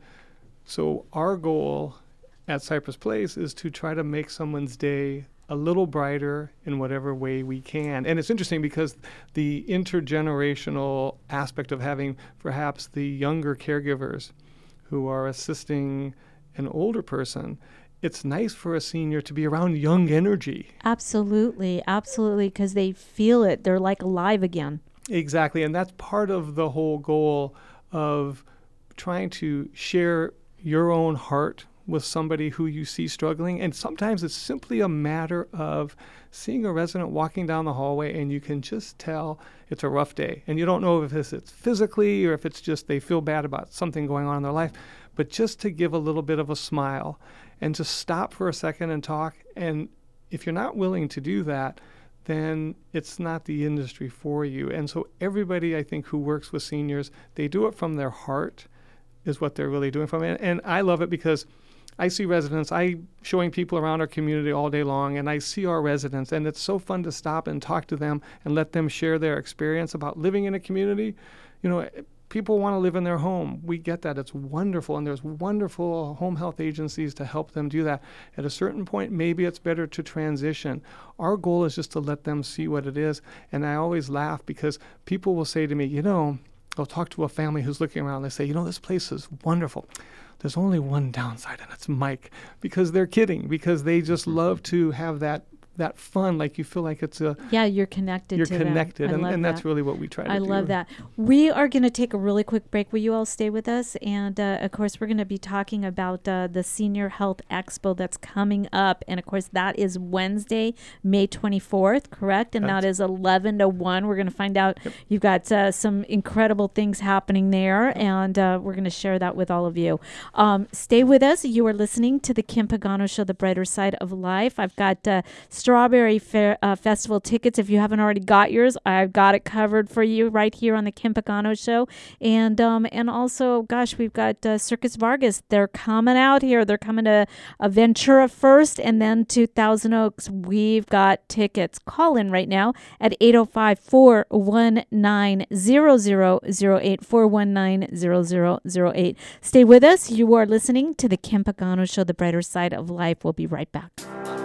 so our goal at Cypress Place is to try to make someone's day a little brighter in whatever way we can. And it's interesting because the intergenerational aspect of having perhaps the younger caregivers who are assisting an older person, it's nice for a senior to be around young energy. Absolutely, absolutely, because they feel it. They're like alive again. Exactly, and that's part of the whole goal of trying to share your own heart with somebody who you see struggling. And sometimes it's simply a matter of seeing a resident walking down the hallway and you can just tell it's a rough day. And you don't know if it's, it's physically or if it's just they feel bad about something going on in their life. But just to give a little bit of a smile and to stop for a second and talk. And if you're not willing to do that, then it's not the industry for you. And so everybody, I think, who works with seniors, they do it from their heart is what they're really doing from it. And I love it because I see residents, I showing people around our community all day long, and I see our residents, and it's so fun to stop and talk to them and let them share their experience about living in a community. You know, people want to live in their home. We get that. It's wonderful, and there's wonderful home health agencies to help them do that. At a certain point, maybe it's better to transition. Our goal is just to let them see what it is, and I always laugh because people will say to me, you know, I'll talk to a family who's looking around, they say, you know, this place is wonderful. There's only one downside, and it's Mike, because they're kidding, because they just love to have that that fun, like you feel like it's a Yeah, you're connected you're to them. connected, I and, love and that's that. really what we try to I do. love that. We are going to take a really quick break. Will you all stay with us? And uh, of course, we're going to be talking about uh, the Senior Health Expo that's coming up. And of course, that is Wednesday, May twenty-fourth, correct? And that is eleven to one. We're going to find out you've got uh, some incredible things happening there. And uh, we're going to share that with all of you. Um, stay with us. You are listening to the Kim Pagano Show, The Brighter Side of Life. I've got uh, Strawberry Fair. Uh, festival tickets. If you haven't already got yours, I've got it covered for you right here on the Kim Pagano Show. And um, and also, gosh, we've got uh, Circus Vargas. They're coming out here. They're coming to uh, Ventura first and then to Thousand Oaks. We've got tickets. Call in right now at eight oh five, four one nine, zero zero zero eight, four one nine, zero zero zero eight. Stay with us. You are listening to the Kim Pagano Show, The Brighter Side of Life. We'll be right back.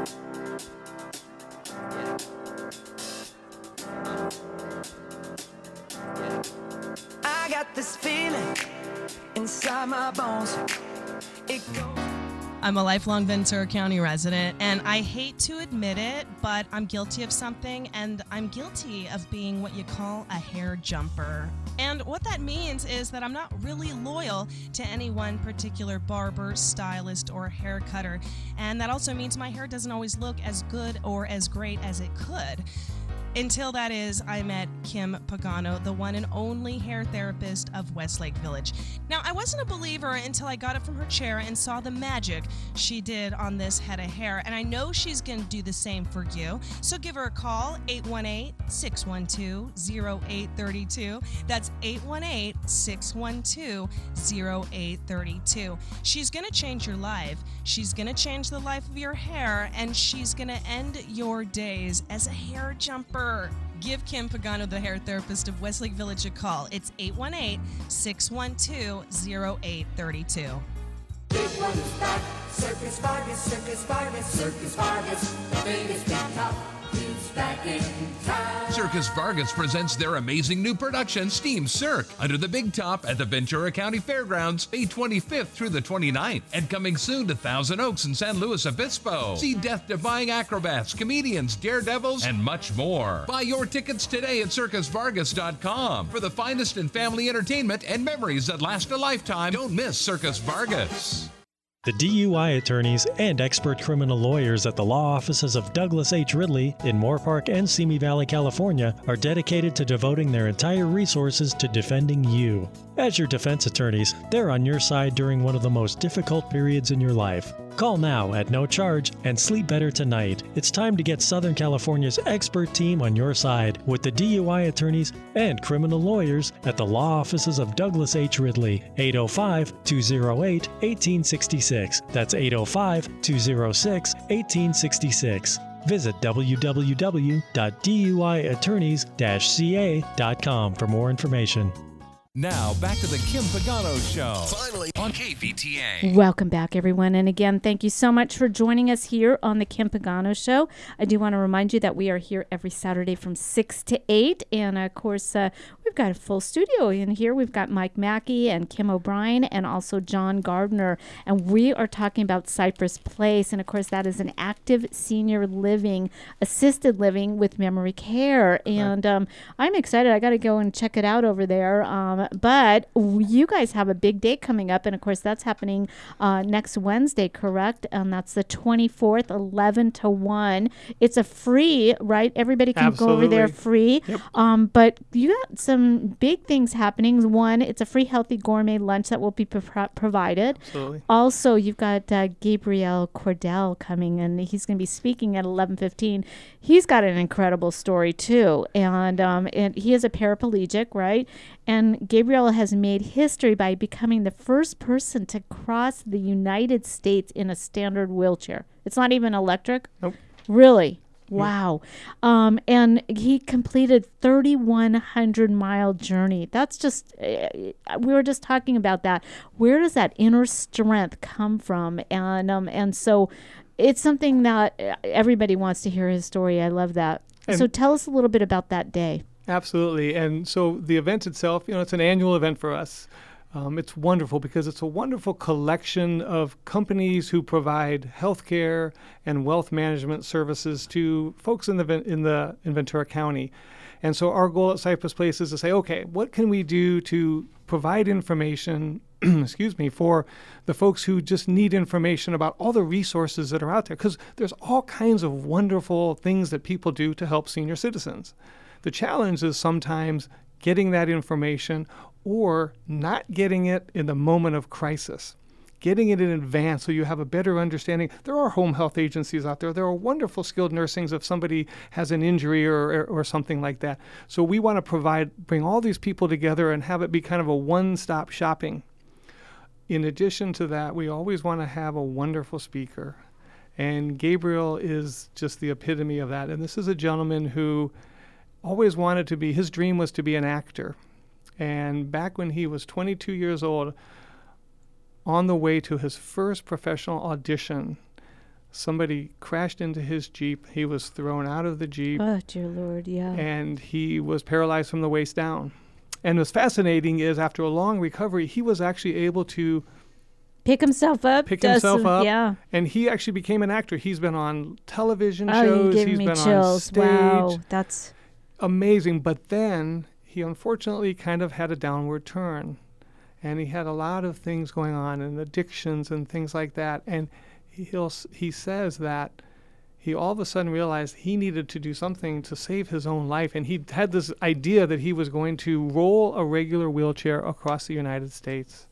This feeling inside my bones. It goes. I'm a lifelong Ventura County resident, and I hate to admit it, but I'm guilty of something, and I'm guilty of being what you call a hair jumper. And what that means is that I'm not really loyal to any one particular barber, stylist, or hair cutter. And that also means my hair doesn't always look as good or as great as it could. Until that is, I met Kim Pagano, the one and only hair therapist of Westlake Village. Now, I wasn't a believer until I got up from her chair and saw the magic she did on this head of hair, and I know she's going to do the same for you. So give her a call, eight one eight, six one two, zero eight three two. That's eight one eight, six one two, zero eight three two. She's going to change your life. She's going to change the life of your hair, and she's going to end your days as a hair jumper. Give Kim Pagano, the hair therapist of Westlake Village, a call. It's eight one eight, six one two, zero eight three two. Big one is back. Circus Vargas, Circus Vargas, Circus Vargas. The biggest big top. He's back in town. Circus Vargas presents their amazing new production, Steam Cirque, under the big top at the Ventura County Fairgrounds, May twenty-fifth through the twenty-ninth, and coming soon to Thousand Oaks and San Luis Obispo. See death-defying acrobats, comedians, daredevils, and much more. Buy your tickets today at circus vargas dot com. For the finest in family entertainment and memories that last a lifetime, don't miss Circus Vargas. The D U I attorneys and expert criminal lawyers at the law offices of Douglas H. Ridley in Moorpark and Simi Valley, California, are dedicated to devoting their entire resources to defending you. As your defense attorneys, they're on your side during one of the most difficult periods in your life. Call now at no charge and sleep better tonight. It's time to get Southern California's expert team on your side with the D U I attorneys and criminal lawyers at the law offices of Douglas H. Ridley, eight oh five, two oh eight, one eight six six. That's eight oh five, two oh six, one eight six six. Visit w w w dot d u i attorneys dash c a dot com for more information. Now, back to the Kim Pagano Show. Finally, on K V T A. Welcome back, everyone. And again, thank you so much for joining us here on the Kim Pagano Show. I do want to remind you that we are here every Saturday from six to eight. And, of course, uh, we've got a full studio in here. We've got Mike Mackey and Kim O'Brien and also John Gardner. And we are talking about Cypress Place. And, of course, that is an active senior living, assisted living with memory care. And um, I'm excited. I got to go and check it out over there. Um, But you guys have a big day coming up, and of course that's happening uh, next Wednesday, correct? And that's the twenty-fourth, eleven to one. It's a free, right? Everybody can Absolutely. go over there free. Yep. Um, but you got some big things happening. One, it's a free healthy gourmet lunch that will be pro- provided. Absolutely. Also, you've got uh, Gabriel Cordell coming, and he's going to be speaking at eleven fifteen. He's got an incredible story too, and um, and he is a paraplegic, right? And Gabriel has made history by becoming the first person to cross the United States in a standard wheelchair. It's not even electric. Nope. Really? Wow. Um, and he completed thirty-one hundred mile journey. That's just, uh, we were just talking about that. Where does that inner strength come from? And um, and so it's something that everybody wants to hear his story. I love that. And so tell us a little bit about that day. Absolutely. And so the event itself, you know, it's an annual event for us. Um, it's wonderful because it's a wonderful collection of companies who provide healthcare and wealth management services to folks in the in the in Ventura County. And so our goal at Cypress Place is to say, okay, what can we do to provide information, excuse me, for the folks who just need information about all the resources that are out there? Because there's all kinds of wonderful things that people do to help senior citizens. The challenge is sometimes getting that information or not getting it in the moment of crisis, getting it in advance so you have a better understanding. There are home health agencies out there. There are wonderful skilled nursings if somebody has an injury or, or, or something like that. So we want to provide, bring all these people together and have it be kind of a one-stop shopping. In addition to that, we always want to have a wonderful speaker. And Gabriel is just the epitome of that. And this is a gentleman who always wanted to be, his dream was to be an actor. And back when he was twenty-two years old, on the way to his first professional audition, somebody crashed into his Jeep. He was thrown out of the Jeep. Oh, dear Lord, yeah. And he was paralyzed from the waist down. And what's fascinating is after a long recovery, he was actually able to Pick himself up. pick himself some, up. Yeah. And he actually became an actor. He's been on television Oh, shows. you're giving He's me been chills. on stage. Wow, that's amazing. But then he unfortunately kind of had a downward turn. And he had a lot of things going on and addictions and things like that. And he'll, he says that he all of a sudden realized he needed to do something to save his own life. And he had this idea that he was going to roll a regular wheelchair across the United States.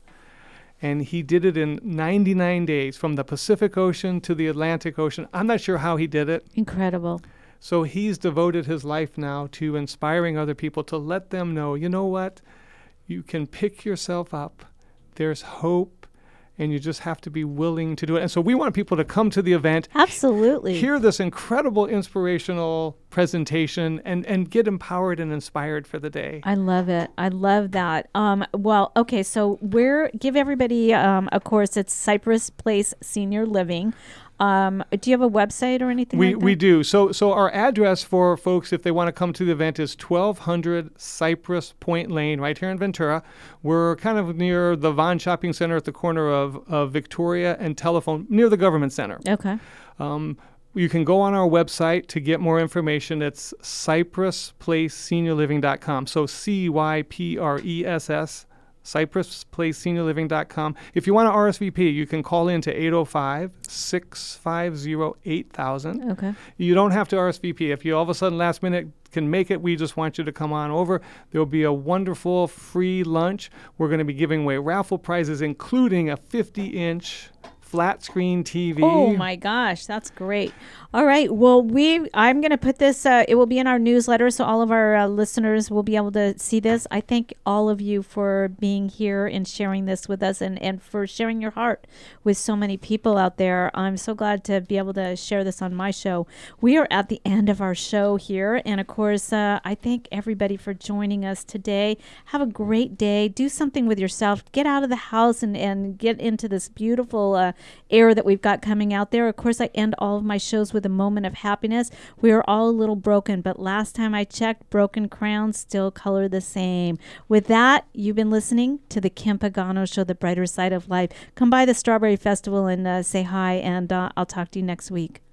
And he did it in ninety-nine days, from the Pacific Ocean to the Atlantic Ocean. I'm not sure how he did it. Incredible. So he's devoted his life now to inspiring other people, to let them know, you know what? You can pick yourself up. There's hope, and you just have to be willing to do it. And so we want people to come to the event. Absolutely. Hear this incredible inspirational presentation and, and get empowered and inspired for the day. I love it. I love that. Um, well, okay, so we're, give everybody, um, of course, it's Cypress Place Senior Living. Um, do you have a website or anything we, like that? We do. So so our address for folks, if they want to come to the event, is twelve hundred Cypress Point Lane, right here in Ventura. We're kind of near the Vaughn Shopping Center at the corner of, of Victoria and Telephone, near the Government Center. Okay. Um, you can go on our website to get more information. It's cypress place senior living dot com. So C Y P R E S S. cypress place senior living dot com. If you want to R S V P, you can call in to eight oh five, six five zero, eight thousand. Okay. You don't have to R S V P. If you all of a sudden last minute can make it, we just want you to come on over. There will be a wonderful free lunch. We're going to be giving away raffle prizes, including a fifty-inch flat screen T V. Oh my gosh, that's great. All right, well, we I'm going to put this, uh, it will be in our newsletter, so all of our uh, listeners will be able to see this. I thank all of you for being here and sharing this with us, and, and for sharing your heart with so many people out there. I'm so glad to be able to share this on my show. We are at the end of our show here, and of course, uh, I thank everybody for joining us today. Have a great day. Do something with yourself. Get out of the house and, and get into this beautiful uh, air that we've got coming out there. Of course, I end all of my shows with a moment of happiness. We are all a little broken, but last time I checked, broken crowns still color the same. With that, you've been listening to the Kim Pagano Show, The Brighter Side of Life. Come by the Strawberry Festival and uh, say hi, and uh, I'll talk to you next week.